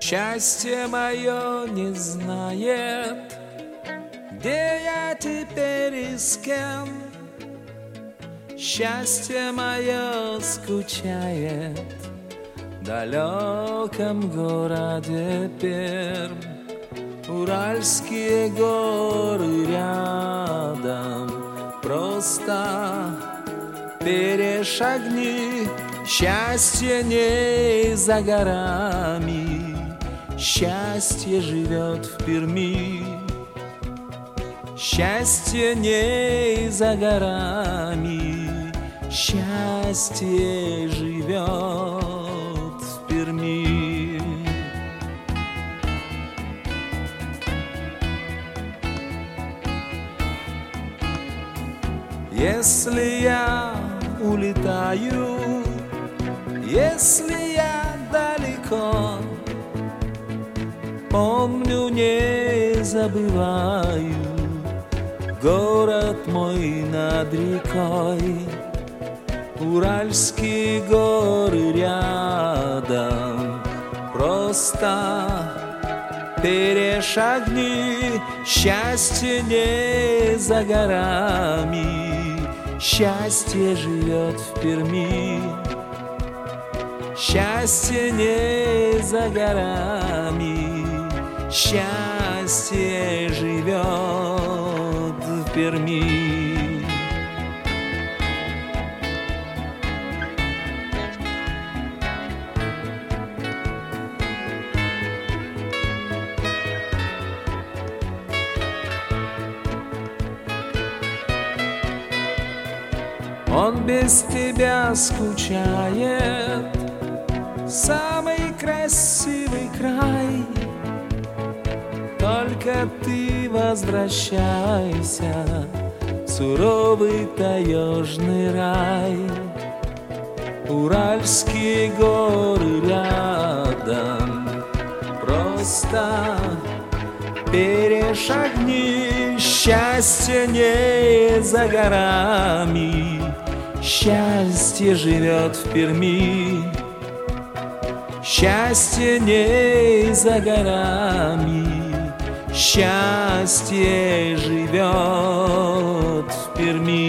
Счастье мое не знает, где я теперь и с кем. Счастье мое скучает в далеком городе Пермь. Уральские горы рядом, просто перешагни. Счастье не за горами, счастье живет в Перми. Счастье не за горами, счастье живет в Перми. Если я улетаю, если я далеко, помню, не забываю город мой над рекой. Уральские горы рядом, просто перешагни. Счастье не за горами, счастье живет в Перми. Счастье не за горами, счастье живет в Перми. Он без тебя скучает, самый красивый край. Только ты возвращайся в суровый таежный рай. Уральские горы рядом, просто перешагни. Счастье не за горами, счастье живет в Перми. Счастье не за горами, счастье живет в Перми.